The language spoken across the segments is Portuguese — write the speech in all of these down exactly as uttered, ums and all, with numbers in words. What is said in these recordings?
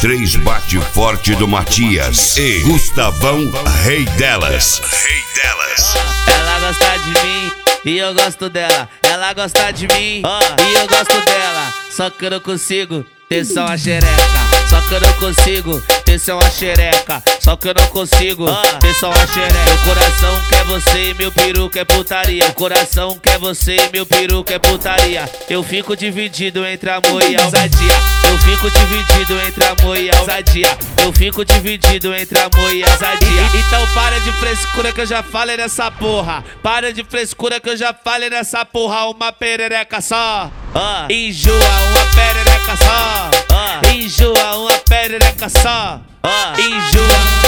três bate forte do Matias e Gustavão, rei delas. Rei delas. Ela gosta de mim e eu gosto dela. Ela gosta de mim oh, e eu gosto dela. Só que eu não consigo ter só uma xereca. Só que eu não consigo ter só uma xereca. Só que eu não consigo oh, ter só uma xereca. Meu coração quer você e meu peru quer putaria. Meu coração quer você e meu peru quer putaria. Eu fico dividido entre amor e ousadia. Eu fico dividido entre amor e ousadia. Eu fico dividido entre amor e ousadia. Então para de frescura que eu já falei nessa porra. Para de frescura que eu já falei nessa porra. Uma perereca só oh, enjoa, uma perereca só oh, enjoa, uma perereca só oh, enjoa.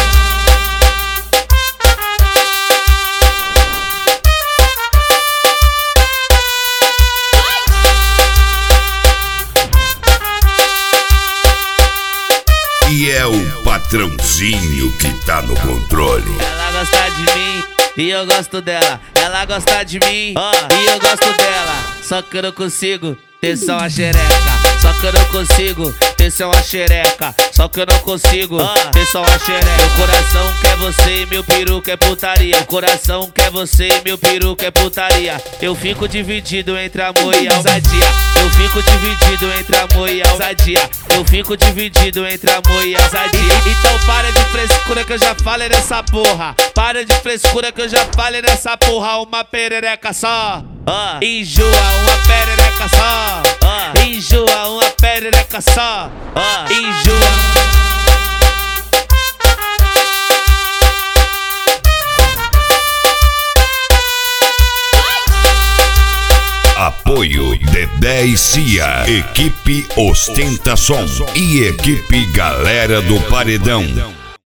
E é o patrãozinho que tá no controle. Ela gosta de mim e eu gosto dela. Ela gosta de mim oh, e eu gosto dela. Só que eu não consigo ter só uma xereca. Só que eu não consigo ter só uma xereca. Só que eu não consigo oh, ter só uma xereca. Meu coração quer você e meu peru quer putaria. Meu coração quer você e meu peru quer putaria. Eu fico dividido entre amor e ousadia. Eu fico dividido entre amor e ousadia. Eu fico dividido entre amor e ousadia. Então para de frescura que eu já falei nessa porra. Para de frescura que eu já falei nessa porra. Uma perereca só oh, enjoa, uma perereca só oh, enjoa, uma perereca só oh, enjoa. Apoio Dedé e Cia, equipe Ostentação e equipe Galera do Paredão.